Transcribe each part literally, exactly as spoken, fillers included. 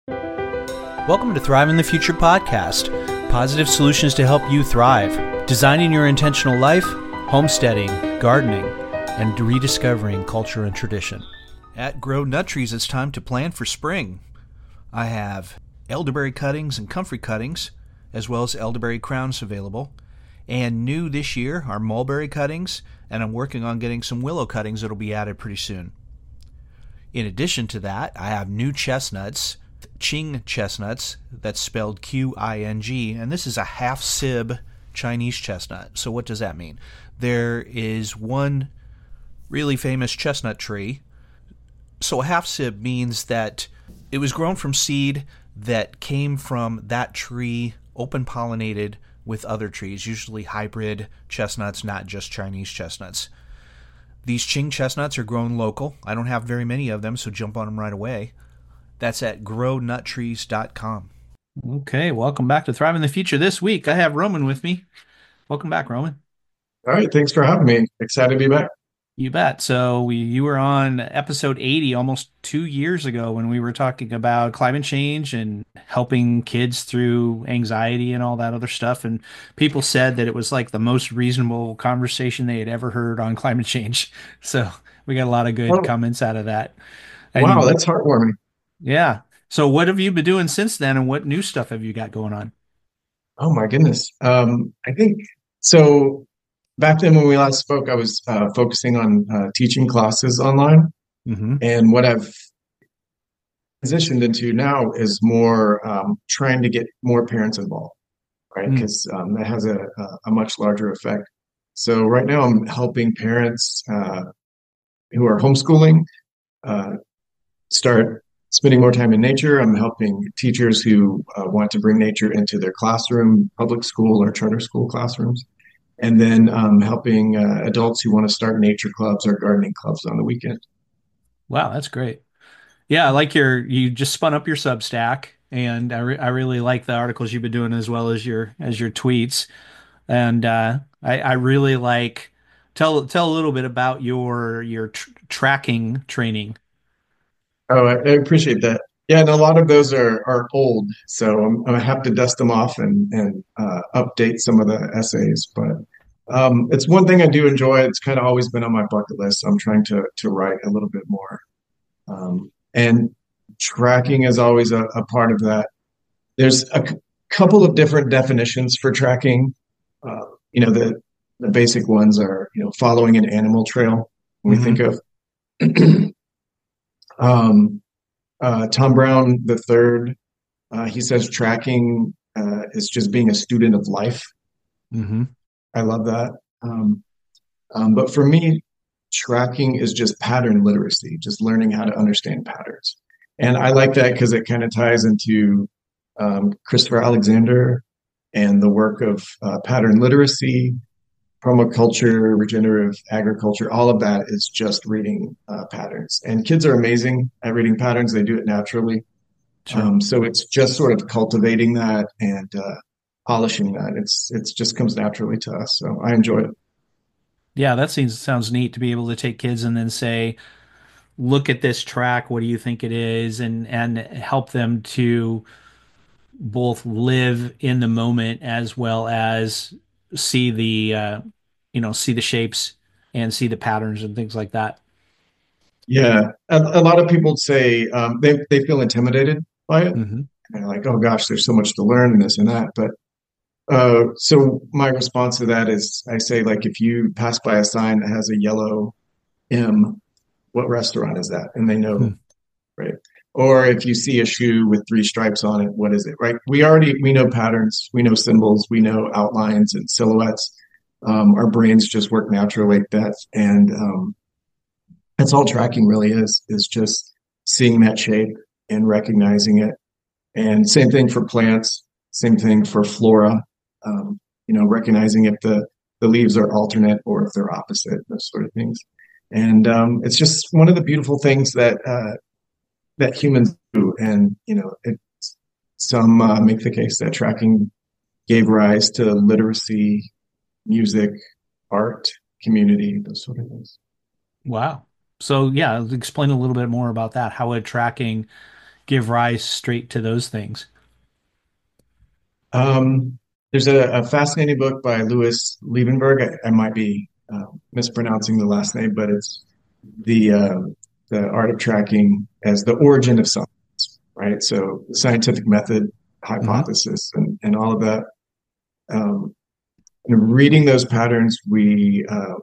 Welcome to Thrive in the Future podcast. Positive solutions to help you thrive. Designing your intentional life, homesteading, gardening, and rediscovering culture and tradition. At Grow Nut Trees, it's time to plan for spring. I have elderberry cuttings and comfrey cuttings, as well as elderberry crowns available. And new this year are mulberry cuttings, and I'm working on getting some willow cuttings that will be added pretty soon. In addition to that, I have new chestnuts, Qing chestnuts, that's spelled Q I N G, and this is a half-sib Chinese chestnut. So what does that mean? There is one really famous chestnut tree. So a half-sib means that it was grown from seed that came from that tree, open-pollinated with other trees, usually hybrid chestnuts, not just Chinese chestnuts. These Qing chestnuts are grown local. I don't have very many of them, so jump on them right away. That's at grow nut trees dot com. Okay, welcome back to Thrive in the Future. This week, I have Roman with me. Welcome back, Roman. All right, thanks for having me. Excited to be back. You bet. So we, you were on episode eighty almost two years ago when we were talking about climate change and helping kids through anxiety and all that other stuff. And people said that it was like the most reasonable conversation they had ever heard on climate change. So we got a lot of good Oh, comments out of that. wow, And that's heartwarming. yeah. So what have you been doing since then, and what new stuff have you got going on? Oh my goodness. Um, I think so. Back then when we last spoke, I was uh, focusing on uh, teaching classes online, Mm-hmm. and what I've transitioned into now is more um, trying to get more parents involved, right? Mm. Because um, that has a, a, a much larger effect. So right now I'm helping parents uh, who are homeschooling uh, start spending more time in nature. I'm helping teachers who uh, want to bring nature into their classroom, public school or charter school classrooms. And then um, helping uh, adults who want to start nature clubs or gardening clubs on the weekend. Wow, that's great. Yeah, I like your you just spun up your Substack, and I re I really like the articles you've been doing as well as your as your tweets. And uh, I I really like tell tell a little bit about your your tr tracking training. Oh, I, I appreciate that. Yeah, and a lot of those are are old, so I'm, I have to dust them off and and uh, update some of the essays. But um, it's one thing I do enjoy. It's kind of always been on my bucket list. So I'm trying to to write a little bit more. Um, and tracking is always a, a part of that. There's a c- couple of different definitions for tracking. Uh, you know, the the basic ones are, you know, following an animal trail. When we think Hmm. of um, uh, Tom Brown the third, uh, he says tracking uh, is just being a student of life. Hmm. I love that. Um, um, but for me, tracking is just pattern literacy, just learning how to understand patterns. And I like that because it kind of ties into um, Christopher Alexander and the work of uh, pattern literacy, permaculture, regenerative agriculture. All of that is just reading uh, patterns. And kids are amazing at reading patterns. They do it naturally. Sure. Um, so it's just sort of cultivating that and uh, polishing that. It's it's just comes naturally to us. So I enjoy it. Yeah, that seems sounds neat to be able to take kids and then say, look at this track, what do you think it is? And and help them to both live in the moment as well as see the uh, you know see the shapes and see the patterns and things like that. Yeah, a, a lot of people say um, they they feel intimidated by it. Hmm. And they're like, "Oh gosh, there's so much to learn and this and that." But uh, so my response to that is, I say, like, if you pass by a sign that has a yellow M, what restaurant is that? And they know, right? Or if you see a shoe with three stripes on it, what is it, right? We already we know patterns, we know symbols, we know outlines and silhouettes. Um, our brains just work naturally like that, and um, that's all tracking really is is just seeing that shape and recognizing it. And same thing for plants, same thing for flora. Um, you know, recognizing if the the leaves are alternate or if they're opposite, those sort of things. And um, it's just one of the beautiful things that uh, that humans do. And you know, it, some uh, make the case that tracking gave rise to literacy, music, art, community, those sort of things. Wow. So yeah, explain a little bit more about that. How would tracking give rise straight to those things? Um, there's a, a fascinating book by Louis Liebenberg. I, I might be uh, mispronouncing the last name, but it's the uh, the art of tracking as the origin of science, right? So the scientific method, Hmm. hypothesis, and, and all of that. Um, and reading those patterns, we uh,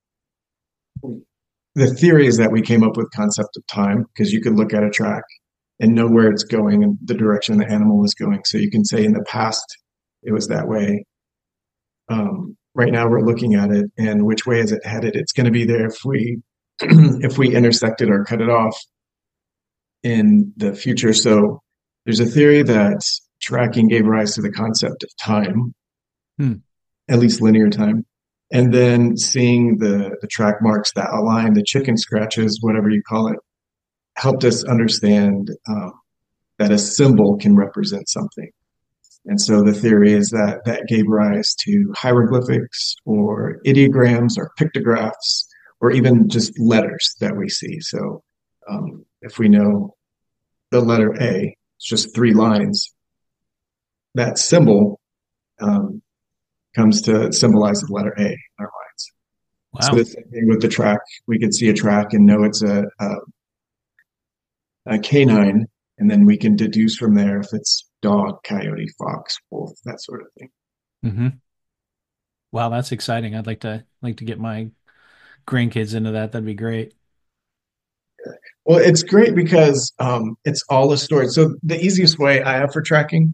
the theory is that we came up with concept of time because you could look at a track and know where it's going and the direction the animal is going. So you can say in the past it was that way. Um, right now we're looking at it and which way is it headed? It's going to be there if we if we intersect it or cut it off in the future. So there's a theory that tracking gave rise to the concept of time, Hmm. at least linear time. And then seeing the, the track marks that align, the chicken scratches, whatever you call it, helped us understand um, that a symbol can represent something. And so the theory is that that gave rise to hieroglyphics or ideograms or pictographs or even just letters that we see. So um, if we know the letter A, it's just three lines, that symbol um, comes to symbolize the letter A in our minds. So Wow. the same thing with the track, we could see a track and know it's a, a, a canine, and then we can deduce from there if it's dog, coyote, fox, wolf, that sort of thing. Hmm. Wow, that's exciting. I'd like to like to get my grandkids into that. That'd be great. Well, it's great because um, it's all a story. So the easiest way I have for tracking,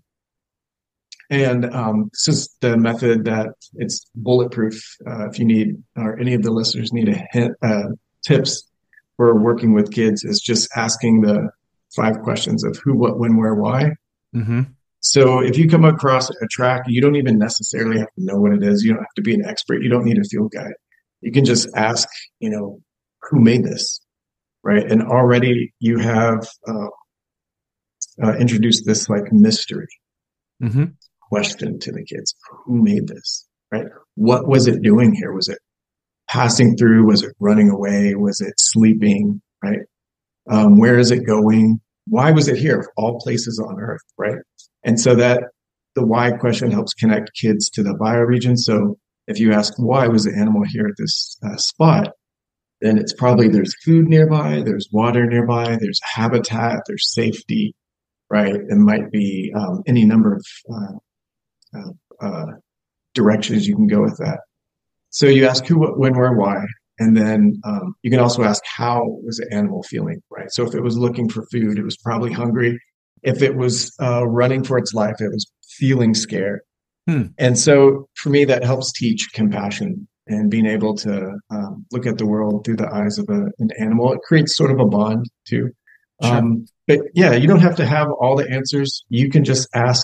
and um, this is the method that it's bulletproof. Uh, if you need, or any of the listeners need a hint, uh, tips for working with kids, is just asking the five questions of who, what, when, where, why. Hmm. So if you come across a track, you don't even necessarily have to know what it is. You don't have to be an expert. You don't need a field guide. You can just ask, you know, who made this, right? And already you have uh, uh, introduced this like mystery Hmm. question to the kids. Who made this, right? What was it doing here? Was it passing through? Was it running away? Was it sleeping, right? Um, where is it going? Why was it here of all places on earth, right? And so that the why question helps connect kids to the bioregion. So if you ask why was the animal here at this uh, spot, then it's probably there's food nearby, there's water nearby, there's habitat, there's safety, right? It might be um, any number of uh, uh, uh, directions you can go with that. So you ask who, what, when, where, why, and then um, you can also ask how was the animal feeling, right? So if it was looking for food, it was probably hungry. If it was uh, running for its life, it was feeling scared. Hmm. And so for me, that helps teach compassion and being able to um, look at the world through the eyes of a, an animal. It creates sort of a bond too. Sure. Um, but yeah, you don't have to have all the answers. You can just ask,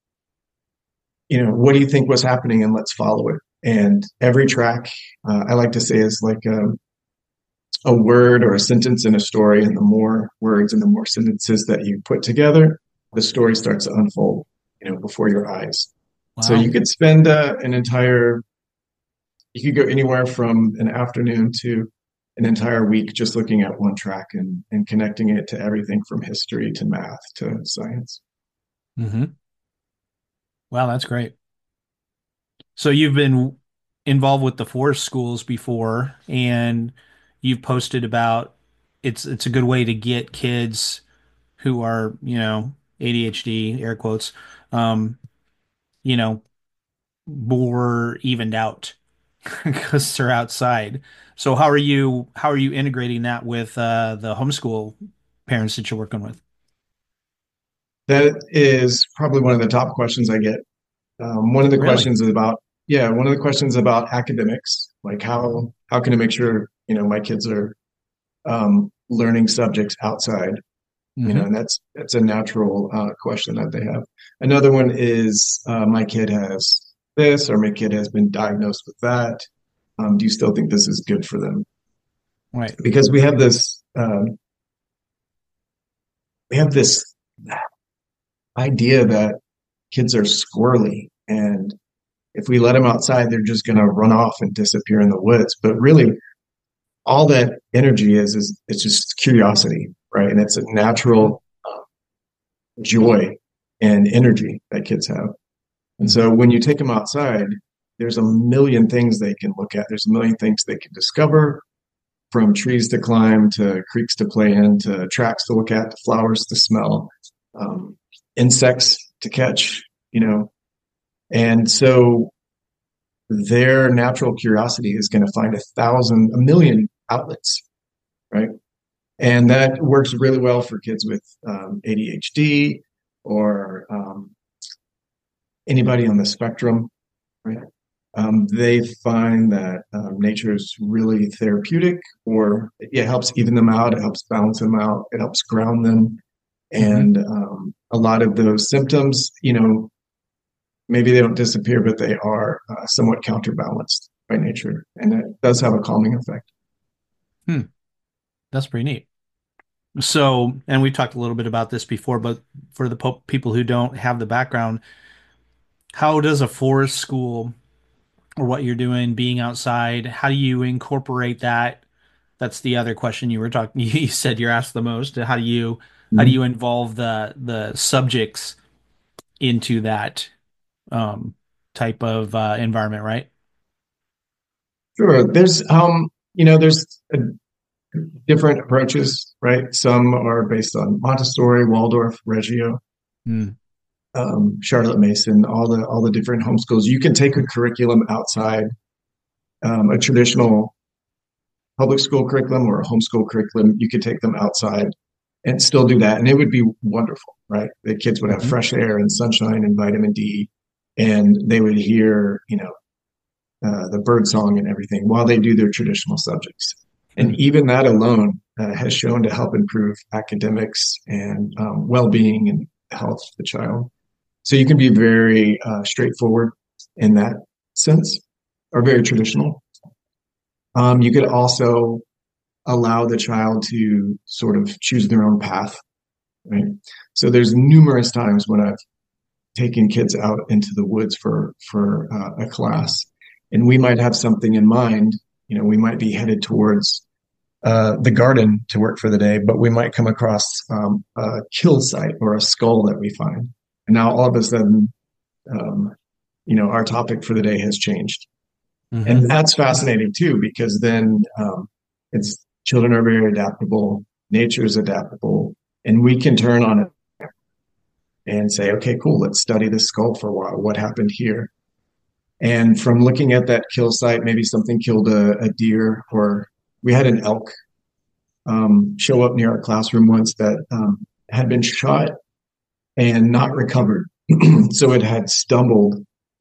you know, what do you think was happening, and let's follow it. And every track, uh, I like to say, is like a, a word or a sentence in a story. And the more words and the more sentences that you put together, the story starts to unfold, you know, before your eyes. So Wow. you could spend uh, an entire, you could go anywhere from an afternoon to an entire week just looking at one track and, and connecting it to everything from history to math to science. Hmm. Wow, that's great. So you've been involved with the forest schools before, and you've posted about it's it's a good way to get kids who are, you know, A D H D, air quotes, um, you know, more evened out because they're outside. So how are you how are you integrating that with uh, the homeschool parents that you're working with? That is probably one of the top questions I get. Um, one of the Really? questions is about, yeah, one of the questions about academics, like how how can I make sure, you know, my kids are um, learning subjects outside, you know, Hmm. and that's that's a natural uh, question that they have. Another one is uh, my kid has this, or my kid has been diagnosed with that. Um, do you still think this is good for them? Right. Because we have this um, we have this idea that kids are squirrely, and if we let them outside, they're just going to run off and disappear in the woods. But really, all that energy is is it's just curiosity, right? And it's a natural joy and energy that kids have. And so when you take them outside, there's a million things they can look at. There's a million things they can discover, from trees to climb, to creeks to play in, to tracks to look at, to flowers to smell, um, insects to catch, you know. And so their natural curiosity is going to find a thousand, a million outlets, right? And that works really well for kids with um, A D H D or um, anybody on the spectrum, right? Um, they find that um, nature is really therapeutic, or it helps even them out. It helps balance them out. It helps ground them. And um, a lot of those symptoms, you know, maybe they don't disappear, but they are uh, somewhat counterbalanced by nature. And it does have a calming effect. Hmm. That's pretty neat. So, and we talked a little bit about this before, but for the po- people who don't have the background, how does a forest school, or what you're doing, being outside, how do you incorporate that? That's the other question you were talking. You said you're asked the most. How do you how do Mhm. you involve the the subjects into that um, type of uh, environment, right? Sure. There's, um, you know, there's a different approaches, right? Some are based on Montessori, Waldorf, Reggio, Mm. um, Charlotte Mason, all the all the different homeschools. You can take a curriculum outside, um, a traditional public school curriculum or a homeschool curriculum. You could take them outside and still do that, and it would be wonderful, right? The kids would have Hmm. fresh air and sunshine and vitamin D, and they would hear, you know, uh, the bird song and everything while they do their traditional subjects. And even that alone uh, has shown to help improve academics and um, well-being and health of the child. So you can be very uh, straightforward in that sense, or very traditional. Um, you could also allow the child to sort of choose their own path, right? So there's numerous times when I've taken kids out into the woods for for uh, a class, and we might have something in mind. You know, we might be headed towards uh, the garden to work for the day, but we might come across um, a kill site or a skull that we find. And now all of a sudden, um, you know, our topic for the day has changed. Hmm. And that's fascinating too, because then um, it's children are very adaptable, nature is adaptable, and we can turn on it and say, okay, cool, let's study this skull for a while. What happened here? And from looking at that kill site, maybe something killed a, a deer, or we had an elk um, show up near our classroom once that um, had been shot and not recovered. So it had stumbled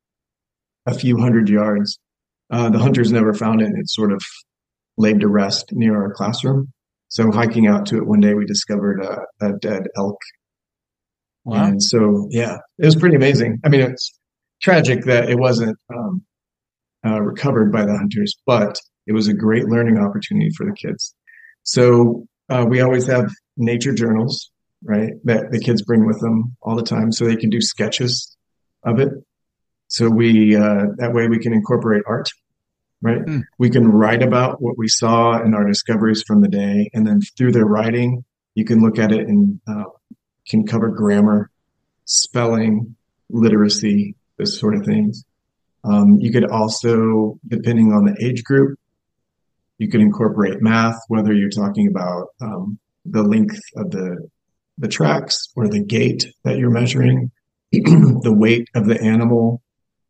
a few hundred yards. Uh, the hunters never found it, and it sort of laid to rest near our classroom. So hiking out to it one day, we discovered a, a dead elk. Wow. And so, yeah, it was pretty amazing. I mean, it's tragic that it wasn't um, uh, recovered by the hunters, but it was a great learning opportunity for the kids. So uh, we always have nature journals, right, that the kids bring with them all the time, so they can do sketches of it. So we uh, that way we can incorporate art, right? Hmm. We can write about what we saw and our discoveries from the day, and then through their writing, you can look at it and uh, can cover grammar, spelling, literacy, those sort of things. Um, you could also, depending on the age group, you could incorporate math, whether you're talking about um, the length of the the tracks or the gait that you're measuring, the weight of the animal,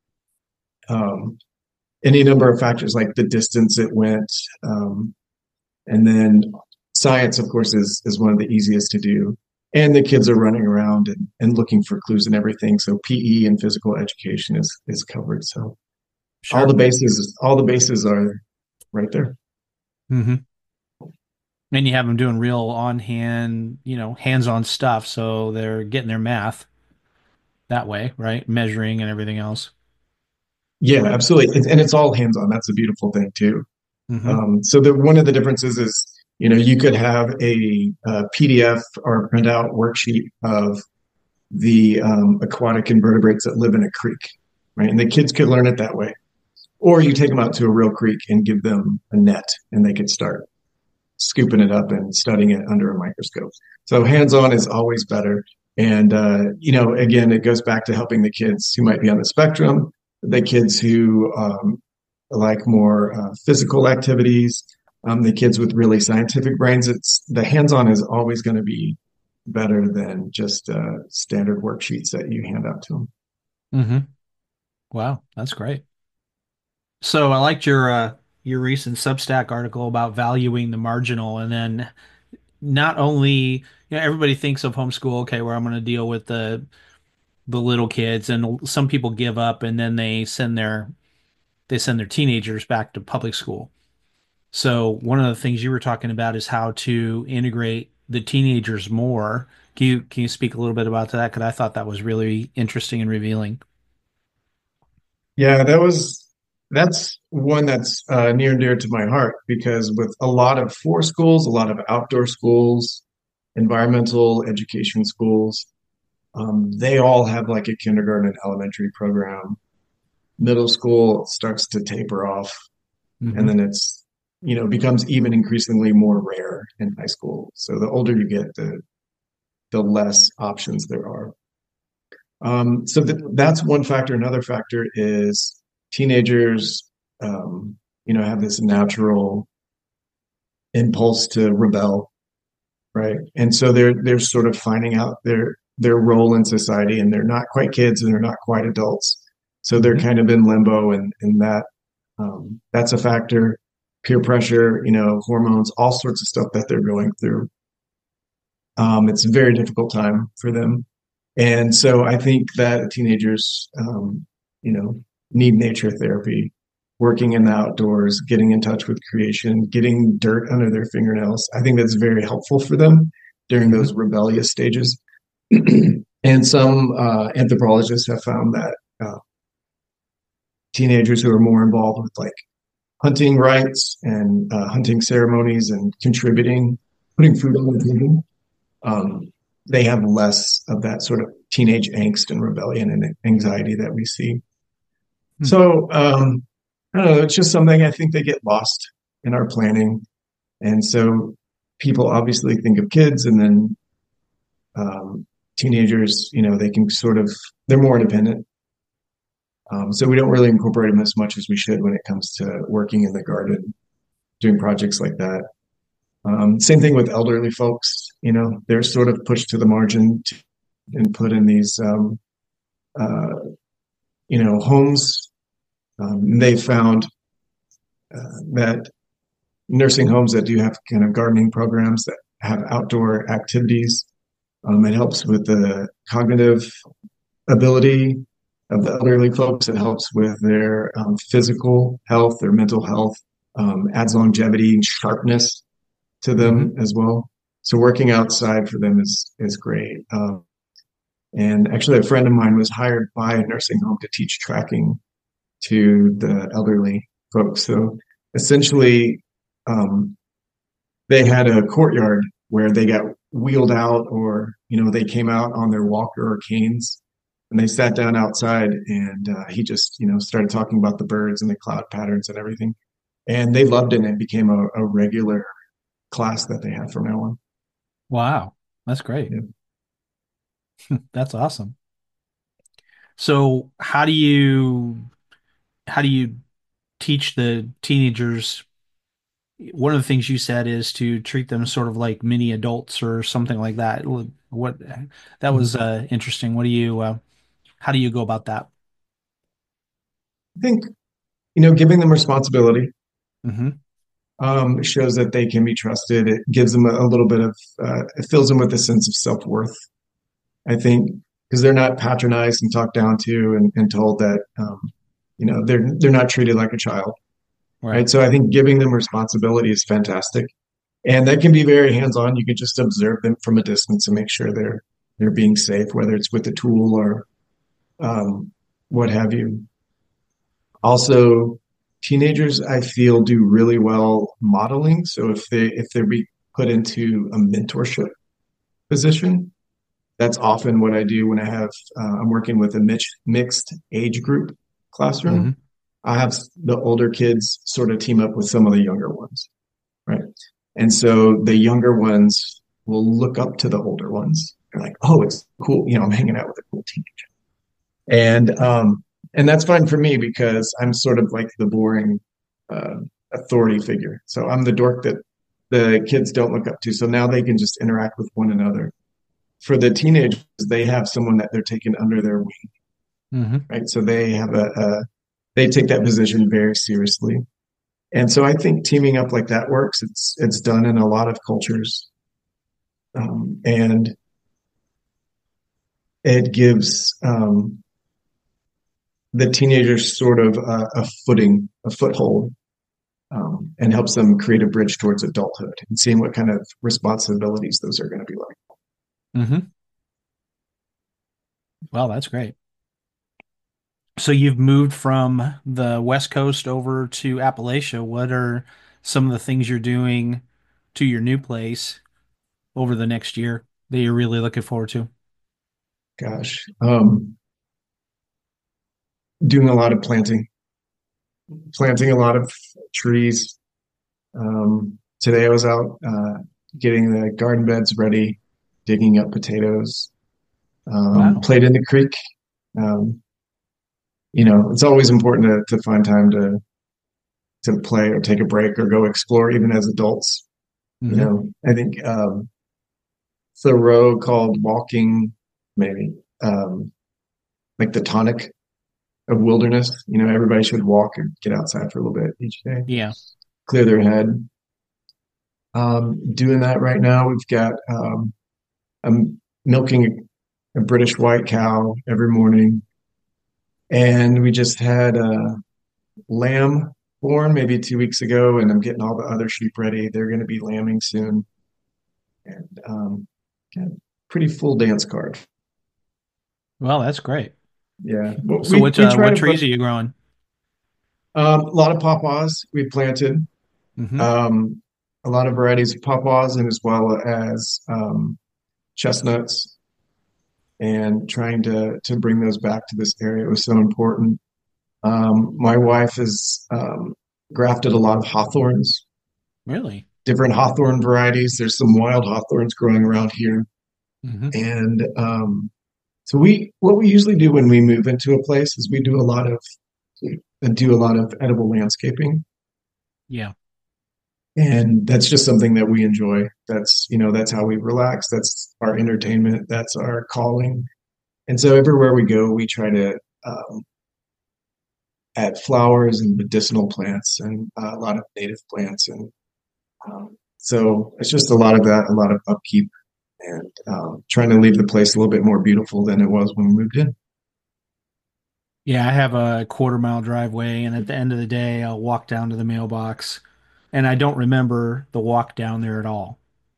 um, any number of factors like the distance it went, um, and then science, of course, is is one of the easiest to do. And the kids are running around and, and looking for clues and everything. So P E and physical education is is covered. So Sure. all the bases, all the bases are right there. Hmm. And you have them doing real on hand, you know, hands-on stuff, so they're getting their math that way, right? Measuring and everything else. Yeah, absolutely. And, and it's all hands on. That's a beautiful thing too. Hmm. Um, so the one of the differences is, you know, you could have a, a P D F or a printout worksheet of the um, aquatic invertebrates that live in a creek, right? And the kids could learn it that way. Or you take them out to a real creek and give them a net, and they could start scooping it up and studying it under a microscope. So hands-on is always better. And, uh, you know, again, it goes back to helping the kids who might be on the spectrum, the kids who um, like more uh, physical activities, um, the kids with really scientific brains. It's the hands-on is always going to be better than just uh, standard worksheets that you hand out to them. Mm-hmm. Wow, that's great. So I liked your uh, your recent Substack article about valuing the marginal, and then not only, you know, everybody thinks of homeschool, okay, where I'm going to deal with the the little kids, and some people give up, and then they send their they send their teenagers back to public school. So one of the things you were talking about is how to integrate the teenagers more. Can you can you speak a little bit about that? Because I thought that was really interesting and revealing. Yeah, that was that's one that's uh, near and dear to my heart because with a lot of four schools, a lot of outdoor schools, environmental education schools, um, they all have like a kindergarten and elementary program. Middle school starts to taper off, and Hmm. then it's you know becomes even increasingly more rare in high school. So the older you get, the the less options there are. Um, so th- that's one factor. Another factor is teenagers, um, you know, have this natural impulse to rebel, right? And so they're they're sort of finding out their their role in society, and they're not quite kids and they're not quite adults. So they're Hmm. kind of in limbo, and and that um, that's a factor. Peer pressure, you know, hormones, all sorts of stuff that they're going through. Um, it's a very difficult time for them. And so I think that teenagers, um, you know, need nature therapy, working in the outdoors, getting in touch with creation, getting dirt under their fingernails. I think that's very helpful for them during Hmm. those rebellious stages. And some uh, anthropologists have found that uh, teenagers who are more involved with like hunting rites and uh, hunting ceremonies and contributing, putting food on the table, um, they have less of that sort of teenage angst and rebellion and anxiety that we see. So um, I don't know. It's just something I think they get lost in our planning, and so people obviously think of kids, and then um, teenagers. You know, they can sort of they're more independent. Um, so we don't really incorporate them as much as we should when it comes to working in the garden, doing projects like that. Um, same thing with elderly folks. You know, they're sort of pushed to the margin to, and put in these, um, uh, you know, homes. Um, they found uh, that nursing homes that do have kind of gardening programs that have outdoor activities, um, it helps with the cognitive ability of the elderly folks. It helps with their um, physical health, their mental health, um, adds longevity and sharpness to Hmm. them as well. So working outside for them is is great. Um, and actually, a friend of mine was hired by a nursing home to teach tracking to the elderly folks. So essentially, um, they had a courtyard where they got wheeled out, or you know, they came out on their walker or canes, and they sat down outside, and uh, he just you know started talking about the birds and the cloud patterns and everything, and they loved it. And it became a, a regular class that they had from now on. Wow, that's great. Yeah. That's awesome. So how do you how do you teach the teenagers? One of the things you said is to treat them sort of like mini adults or something like that. What that was uh, interesting. What do you uh, how do you go about that? I think you know giving them responsibility Hmm. um, shows that they can be trusted. It gives them a, a little bit of uh, it fills them with a sense of self worth. I think because they're not patronized and talked down to and, and told that um, you know they're they're not treated like a child, Right. right? So I think giving them responsibility is fantastic, and that can be very hands on. You can just observe them from a distance and make sure they're they're being safe, whether it's with a tool or um, what have you. Also, teenagers I feel do really well modeling. So if they if they're be put into a mentorship position, that's often what I do when I have uh, I'm working with a mix, mixed age group Hmm. classroom. I have the older kids sort of team up with some of the younger ones, right? And so the younger ones will look up to the older ones, They're like, oh, it's cool. You know, I'm hanging out with a cool teenager. And, um, and that's fine for me because I'm sort of like the boring, uh, authority figure. So I'm the dork that the kids don't look up to. So now they can just interact with one another. For the teenagers, they have someone that they're taking under their wing, Mm-hmm. right? So they have a, a they take that position very seriously. And so I think teaming up like that works. It's it's done in a lot of cultures, um, and it gives um, the teenagers sort of a, a footing, a foothold, um, and helps them create a bridge towards adulthood and seeing what kind of responsibilities those are going to be like. Mm-hmm. Well, that's great. So you've moved from the West Coast over to Appalachia. What are some of the things you're doing to your new place over the next year that you're really looking forward to? Gosh, um, doing a lot of planting, planting a lot of trees. Um, today I was out uh, getting the garden beds ready, digging up potatoes, um, Wow. played in the creek. Um, you know, it's always important to, to find time to to play or take a break or go explore, even as adults. You Mm-hmm. know, I think um, Thoreau called walking maybe um, like the tonic of wilderness. You know, everybody should walk and get outside for a little bit each day, Yeah. clear their head. Um, doing that right now, we've got um, I'm milking a British white cow every morning, and we just had a lamb born maybe two weeks ago, and I'm getting all the other sheep ready. They're going to be lambing soon, and um, got a pretty full dance card. Well, that's great. Yeah, but So we what we uh, try what to put trees are you growing? um, a lot of pawpaws we planted, Mm-hmm. um, a lot of varieties of pawpaws, and as well as um, chestnuts, and trying to to bring those back to this area was so important. Um, my wife has um, grafted a lot of hawthorns, Really? different hawthorn varieties. There's some wild hawthorns growing around here, Mm-hmm. and um, so we what we usually do when we move into a place is we do a lot of do a lot of edible landscaping, Yeah. and that's just something that we enjoy. That's you know that's how we relax. That's our entertainment. That's our calling. And so everywhere we go, we try to um, add flowers and medicinal plants and uh, a lot of native plants. And um, so it's just a lot of that, a lot of upkeep and um, trying to leave the place a little bit more beautiful than it was when we moved in. Yeah, I have a quarter mile driveway, and at the end of the day, I'll walk down to the mailbox, and I don't remember the walk down there at all.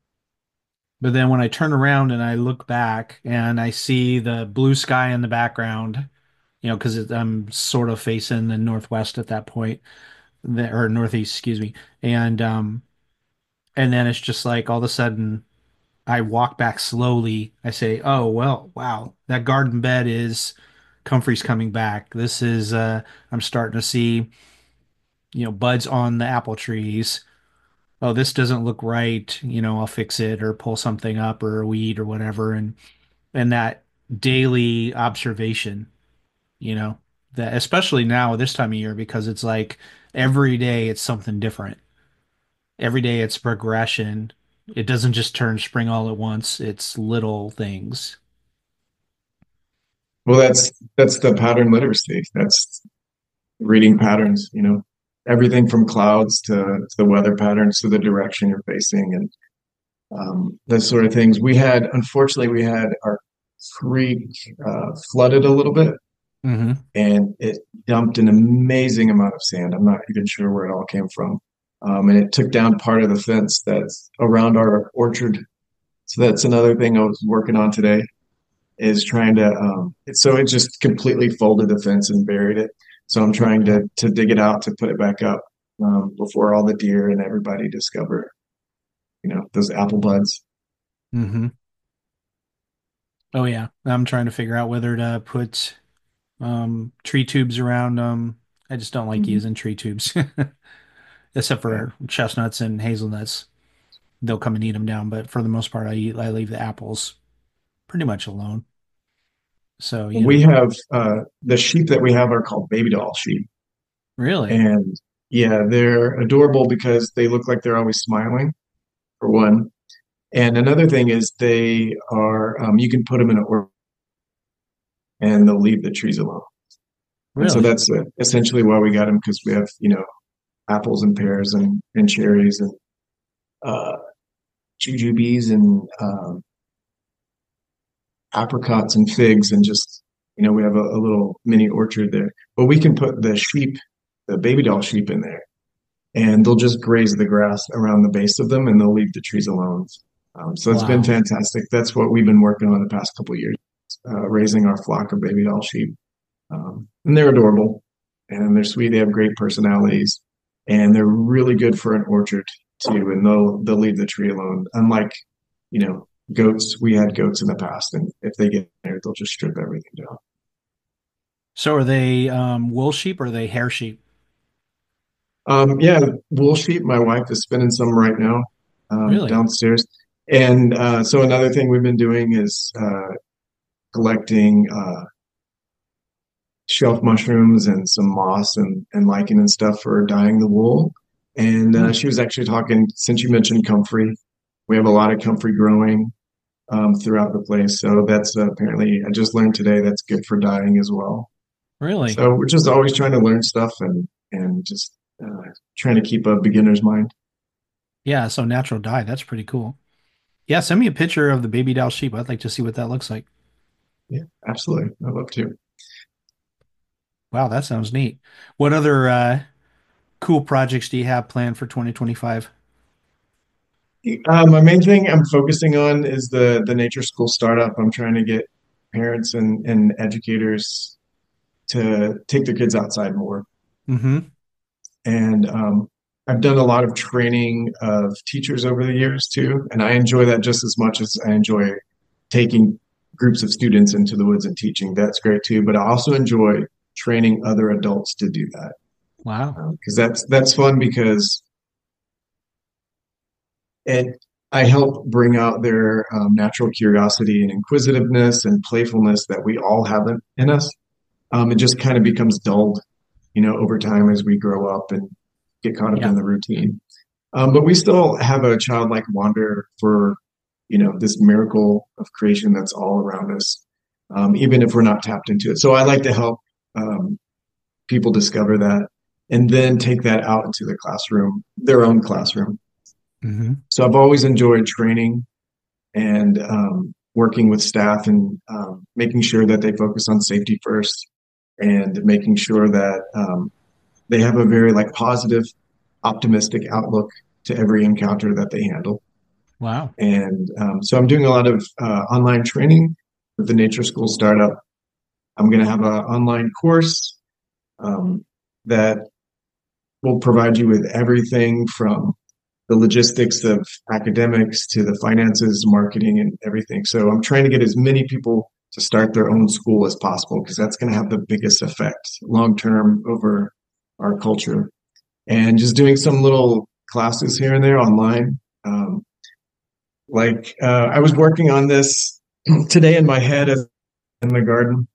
But then when I turn around and I look back and I see the blue sky in the background, you know, because I'm sort of facing the northwest at that point, the, or northeast, excuse me, and um, and then it's just like all of a sudden I walk back slowly. I say, "Oh well, wow, that garden bed is comfrey's coming back. This is uh, I'm starting to see, you know, buds on the apple trees. Oh, this doesn't look right. You know, I'll fix it or pull something up or a weed or whatever." And and that daily observation, you know, that especially now this time of year because it's like every day it's something different. Every day it's progression. It doesn't just turn spring all at once. It's little things. Well, that's that's the pattern literacy. That's reading patterns. You know, everything from clouds to, to the weather patterns to the direction you're facing and um, those sort of things. We had, unfortunately, we had our creek uh, flooded a little bit, Hmm. and it dumped an amazing amount of sand. I'm not even sure where it all came from. Um, and it took down part of the fence that's around our orchard. So that's another thing I was working on today is trying to, um, it, so it just completely folded the fence and buried it. So I'm trying to, to dig it out to put it back up, um, before all the deer and everybody discover, you know, those apple buds. Hmm. Oh yeah. I'm trying to figure out whether to put um tree tubes around um I just don't like Mhm. using tree tubes except Yeah. for chestnuts and hazelnuts. They'll come and eat them down, but for the most part I eat I leave the apples pretty much alone. So, you We know, have uh, the sheep that we have are called baby doll sheep. really? And yeah, they're adorable because they look like they're always smiling, for one. And another thing is they are, um, you can put them in an orchard and they'll leave the trees alone. And so Really? that's uh, essentially why we got them because we have, you know, apples and pears and, and cherries and uh, jujubes and um, apricots and figs and just, you know, we have a, a little mini orchard there. But we can put the sheep, the baby doll sheep in there and they'll just graze the grass around the base of them and they'll leave the trees alone. Um, so it's been Wow. fantastic. That's what we've been working on the past couple of years, uh, raising our flock of baby doll sheep. Um, and they're adorable and they're sweet. They have great personalities and they're really good for an orchard too. And they'll, they'll leave the tree alone. Unlike, you know, goats, we had goats in the past and if they get there, they'll just strip everything down. So are they um, wool sheep or are they hair sheep? Um, yeah, wool sheep. My wife is spinning some right now, um, Really? downstairs. And, uh, so another thing we've been doing is, uh, collecting, uh, shelf mushrooms and some moss and, and lichen and stuff for dyeing the wool. And uh, Hmm. she was actually talking, since you mentioned comfrey, we have a lot of comfrey growing um, throughout the place. So that's uh, apparently, I just learned today that's good for dyeing as well. Really? So we're just always trying to learn stuff and, and just uh, trying to keep a beginner's mind. Yeah, so natural dye. That's pretty cool. Yeah, send me a picture of the baby doll sheep. I'd like to see what that looks like. Yeah, absolutely. I love to. Wow, that sounds neat. What other uh, cool projects do you have planned for twenty twenty-five? Uh, my main thing I'm focusing on is the the nature school startup. I'm trying to get parents and, and educators to take their kids outside more. Mm-hmm. And um, I've done a lot of training of teachers over the years too, and I enjoy that just as much as I enjoy taking groups of students into the woods and teaching. That's great too. But I also enjoy training other adults to do that Wow. because um, that's that's fun because it I help bring out their um, natural curiosity and inquisitiveness and playfulness that we all have in, in us. Um, it just kind of becomes dulled, you know, over time as we grow up and get caught up Yeah. in the routine. Um, but we still have a childlike wonder for, you know, this miracle of creation that's all around us, um, even if we're not tapped into it. So I like to help um, people discover that and then take that out into the classroom, their own classroom. Mm-hmm. So I've always enjoyed training and um, working with staff and um, making sure that they focus on safety first and making sure that um, they have a very like positive, optimistic outlook to every encounter that they handle. Wow. And um, so I'm doing a lot of uh, online training with the Nature School startup. I'm going to have an online course um, that will provide you with everything from the logistics of academics to the finances, marketing, and everything. So I'm trying to get as many people to start their own school as possible because that's going to have the biggest effect long term over our culture. And just doing some little classes here and there online. Um, like uh, I was working on this today in my head as, in the garden,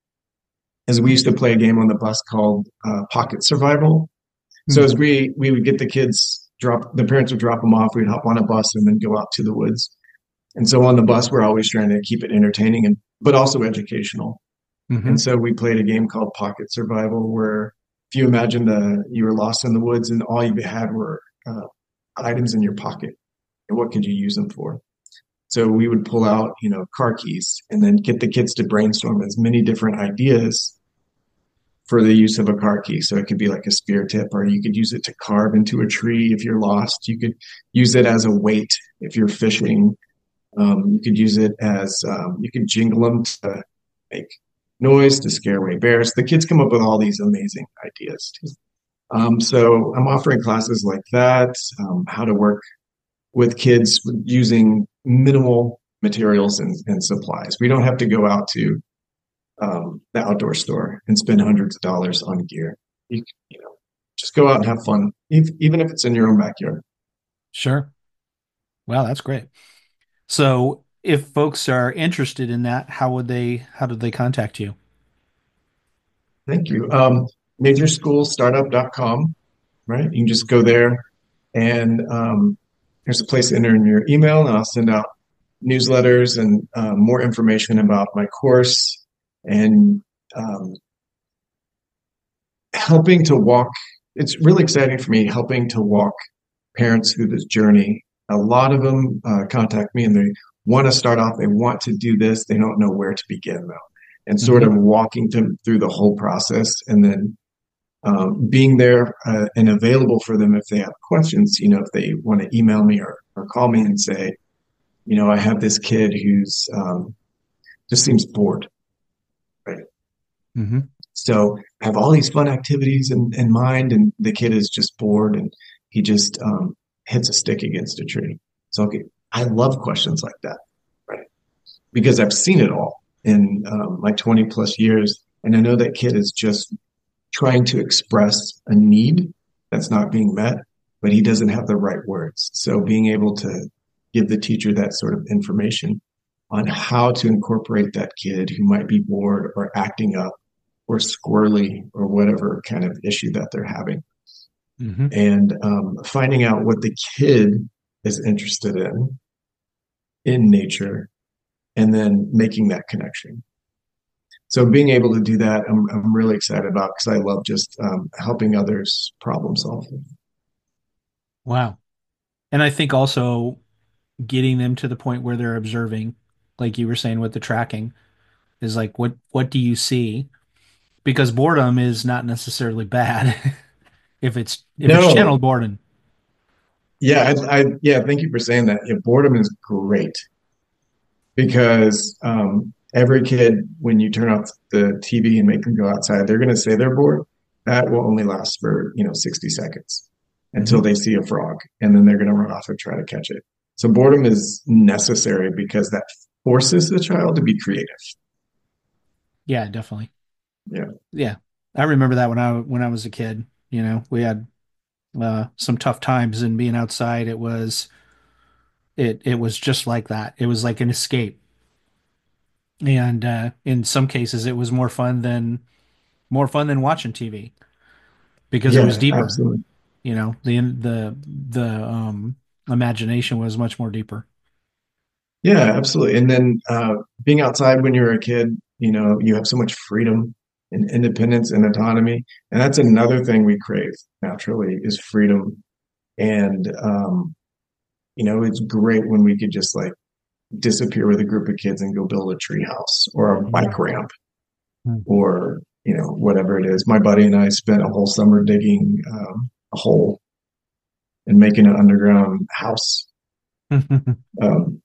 as we used to play a game on the bus called uh, Pocket Survival. So Hmm. as we we would get the kids drop, the parents would drop them off. We'd hop on a bus and then go out to the woods. And so on the bus, we're always trying to keep it entertaining and but also educational. Mm-hmm. And so we played a game called Pocket Survival, where if you imagine the you were lost in the woods and all you had were uh, items in your pocket, and what could you use them for? So we would pull out, you know, car keys and then get the kids to brainstorm as many different ideas for the use of a car key. So it could be like a spear tip, or you could use it to carve into a tree if you're lost. You could use it as a weight if you're fishing. Um, you could use it as, um, you could jingle them to make noise to scare away bears. The kids come up with all these amazing ideas too. Um, so I'm offering classes like that, um, how to work with kids using minimal materials and, and supplies. We don't have to go out to um, the outdoor store and spend hundreds of dollars on gear. You, you know, just go out and have fun, even if it's in your own backyard. Sure. Wow, that's great. So if folks are interested in that, how would they, how did they contact you? Thank you. Um, major school startup dot com, right? You can just go there and um, there's a place to enter in your email, and I'll send out newsletters and um, more information about my course and um, helping to walk. It's really exciting for me helping to walk parents through this journey. A lot of them uh, contact me and they want to start off, they want to do this, they don't know where to begin though. And sort Mm-hmm. of walking them through the whole process and then um, being there uh, and available for them if they have questions, you know, if they want to email me or, or call me and say, you know, I have this kid who's um, just seems bored, right? Mm-hmm. So I have all these fun activities in, in mind, and the kid is just bored and he just um, hits a stick against a tree. So okay, I love questions like that, right? Because I've seen it all in um, my twenty plus years. And I know that kid is just trying to express a need that's not being met, but he doesn't have the right words. So being able to give the teacher that sort of information on how to incorporate that kid who might be bored or acting up or squirrely or whatever kind of issue that they're having. Mm-hmm. And um, finding out what the kid is interested in in nature and then making that connection. So being able to do that, I'm, I'm really excited about because I love just um, helping others problem solve. Wow. And I think also getting them to the point where they're observing, like you were saying with the tracking, is like, what, what do you see? Because boredom is not necessarily bad if it's, if it's No, channeled boredom. yeah, I, I yeah, thank you for saying that. Yeah, boredom is great because um, every kid, when you turn off the T V and make them go outside, they're going to say they're bored. That will only last for, you know, sixty seconds until Mm-hmm. they see a frog, and then they're going to run off and try to catch it. So boredom is necessary because that forces the child to be creative. Yeah, definitely. Yeah. Yeah. I remember that when I, when I was a kid, you know, we had uh, some tough times and being outside. It was, it, it was just like that. It was like an escape. And uh, in some cases, it was more fun than more fun than watching T V because it was Yeah, deeper. absolutely. You know, the the the um, imagination was much more deeper. Yeah, absolutely. And then uh, being outside when you're a kid, you know, you have so much freedom and independence and autonomy. And that's another thing we crave naturally is freedom. And, um, you know, it's great when we could just like disappear with a group of kids and go build a tree house or a Mhm. bike ramp or, you know, whatever it is. My buddy and I spent a whole summer digging um, a hole and making an underground house. Um,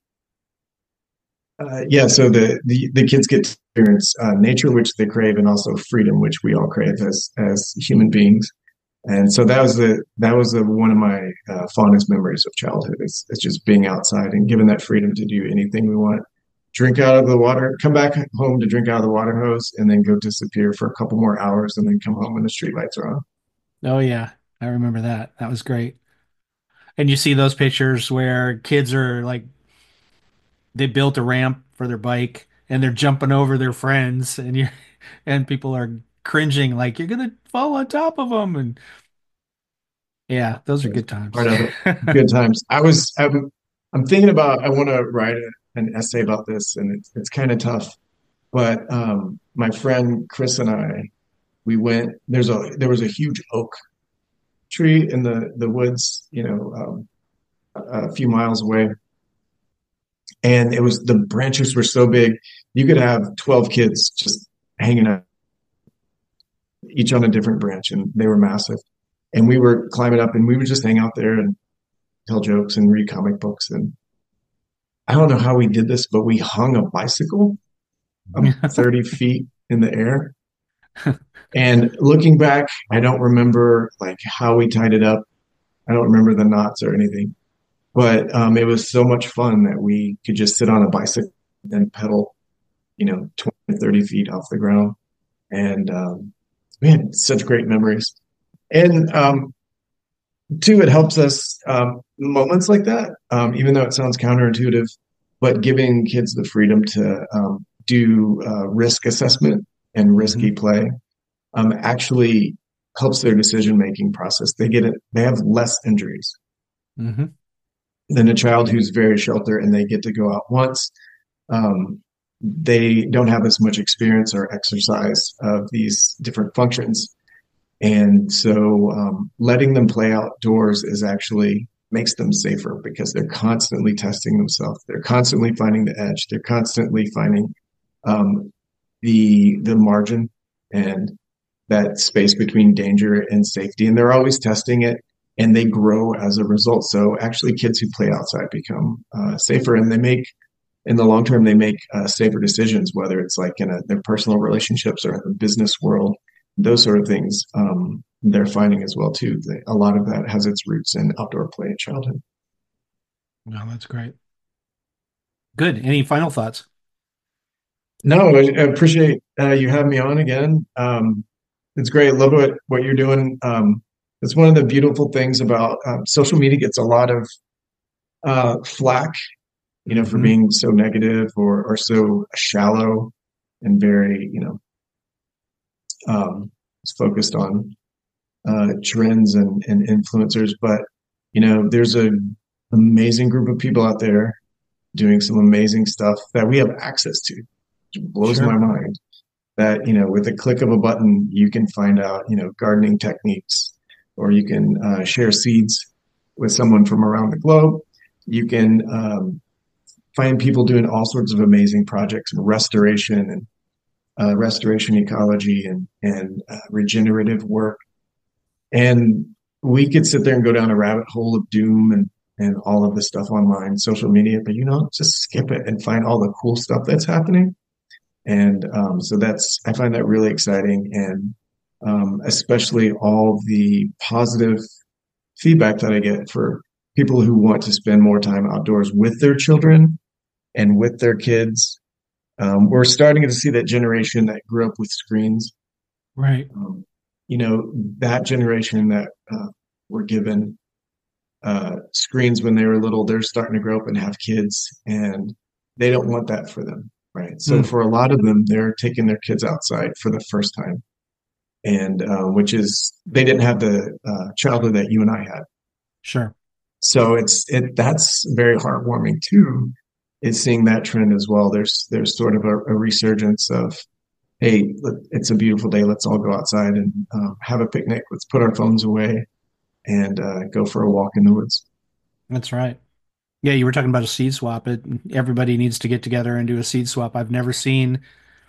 Uh, yeah, so the, the the kids get to experience uh, nature, which they crave, and also freedom, which we all crave as as human beings. And so that was the that was the one of my uh, fondest memories of childhood. It's it's just being outside and given that freedom to do anything we want. Drink out of the water, come back home to drink out of the water hose, and then go disappear for a couple more hours, and then come home when the street lights are on. Oh yeah, I remember that. That was great. And you see those pictures where kids are like they built a ramp for their bike and they're jumping over their friends and you and people are cringing like you're gonna fall on top of them and yeah, those are That's good times. part of it. Good times. I was I'm, I'm thinking about I want to write a, an essay about this, and it's it's kind of tough. But um, my friend Chris and I, we went. There's a there was a huge oak tree in the the woods, you know, um, a, a few miles away, and it was the branches were so big, you could have twelve kids just hanging out, each on a different branch, and they were massive. And we were climbing up, and we would just hang out there and tell jokes and read comic books. And I don't know how we did this, but we hung a bicycle up thirty feet in the air. And looking back, I don't remember like how we tied it up. I don't remember the knots or anything, but um, it was so much fun that we could just sit on a bicycle and pedal, you know, twenty, thirty feet off the ground. And um, we had such great memories. And um, two, it helps us um, moments like that, um, even though it sounds counterintuitive. but giving kids the freedom to um, do uh, risk assessment and risky Mm-hmm. play um, actually helps their decision-making process. They get it. They have less injuries Mm-hmm. than a child who's very sheltered and they get to go out once. Um, they don't have as much experience or exercise of these different functions. And so um, letting them play outdoors is actually makes them safer because they're constantly testing themselves. They're constantly finding the edge. They're constantly finding um, the the margin and that space between danger and safety. And they're always testing it, and they grow as a result. So actually, kids who play outside become uh, safer, and they make in the long term they make uh, safer decisions, whether it's like in a, their personal relationships or in the business world. Those sort of things um, they're finding as well too. They, a lot of that has its roots in outdoor play in childhood. Well, that's great. Good. Any final thoughts? No, I, I appreciate uh, you having me on again. Um, it's great. I love what what you're doing. Um, it's one of the beautiful things about um, social media. Gets a lot of uh, flack, you know, for Mm-hmm. being so negative or or so shallow and very, you know, um, it's focused on uh, trends and, and influencers. But you know, there's an amazing group of people out there doing some amazing stuff that we have access to. Which blows my Sure. mind that, you know, with a click of a button, you can find out, you know, gardening techniques, or you can uh, share seeds with someone from around the globe. You can um, find people doing all sorts of amazing projects in restoration and uh, restoration ecology and, and uh, regenerative work. And we could sit there and go down a rabbit hole of doom and, and all of this stuff online, social media, but, you know, just skip it and find all the cool stuff that's happening. And um, so that's, I find that really exciting. And um, especially all the positive feedback that I get for people who want to spend more time outdoors with their children and with their kids. Um, we're starting to see that generation that grew up with screens. Right. Um, you know, that generation that uh, were given uh, screens when they were little, they're starting to grow up and have kids, and they don't want that for them. Right. So Mm. for a lot of them, they're taking their kids outside for the first time, and uh, which is they didn't have the uh, childhood that you and I had. Sure. So it's it that's very heartwarming too. Is seeing that trend as well. There's there's sort of a, a resurgence of, hey, it's a beautiful day. Let's all go outside and um, have a picnic. Let's put our phones away and uh, go for a walk in the woods. That's right. Yeah, you were talking about a seed swap. It, everybody needs to get together and do a seed swap. I've never seen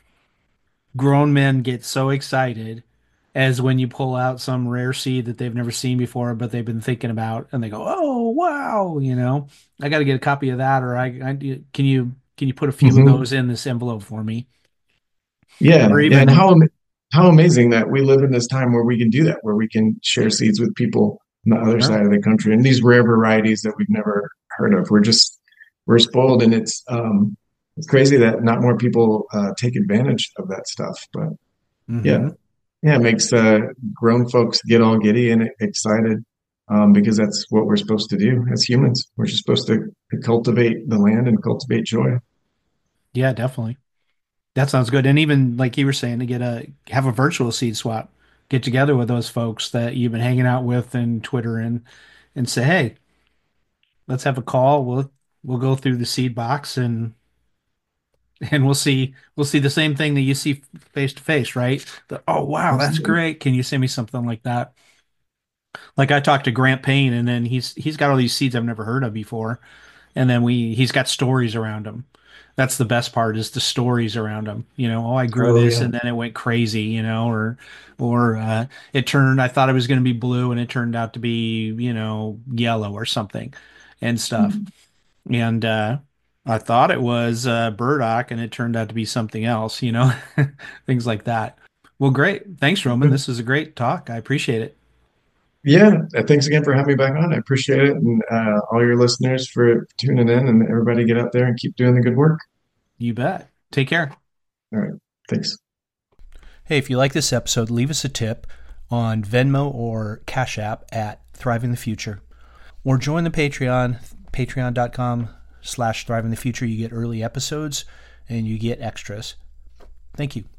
grown men get so excited as when you pull out some rare seed that they've never seen before, but they've been thinking about, and they go, "Oh, wow!" You know, I got to get a copy of that, or I, I can you can you put a few of Mm-hmm. those in this envelope for me, Yeah, or yeah, and even how how amazing that we live in this time where we can do that, where we can share seeds with people on the other sure, side of the country, and these rare varieties that we've never heard of. We're just we're spoiled, and it's um it's crazy that not more people uh, take advantage of that stuff. But yeah, hmm yeah, it makes uh, grown folks get all giddy and excited um, because that's what we're supposed to do as humans. We're just supposed to, to cultivate the land and cultivate joy. yeah, definitely. That sounds good. And even like you were saying, to get a have a virtual seed swap, get together with those folks that you've been hanging out with and Twitter and and say, hey, let's have a call. We'll we'll go through the seed box and and we'll see we'll see the same thing that you see face to face, right? The, oh wow, that's Absolutely. great. Can you send me something like that? Like I talked to Grant Payne, and then he's he's got all these seeds I've never heard of before, and then we he's got stories around them. That's the best part is the stories around them. You know, oh, I grew Oh this yeah. and then it went crazy, you know, or or uh, it turned. I thought it was going to be blue and it turned out to be, you know, yellow or something, and stuff. Mhm. And uh, I thought it was uh, burdock, and it turned out to be something else. You know, things like that. Well, great. Thanks, Roman. This is a great talk. I appreciate it. Yeah, uh, thanks again for having me back on. I appreciate it, and uh, all your listeners for tuning in, and everybody get out there and keep doing the good work. You bet. Take care. All right, thanks. Hey, if you like this episode, leave us a tip on Venmo or Cash App at Thriving the Future. Or join the Patreon, patreon.com slash Thrive in the Future, you get early episodes and you get extras. Thank you.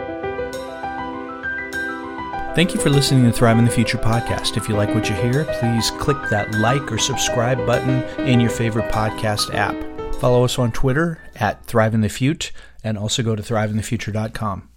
Thank you for listening to Thrive in the Future podcast. If you like what you hear, please click that like or subscribe button in your favorite podcast app. Follow us on Twitter at Thrive in the Fute, and also go to thrive in the future dot com.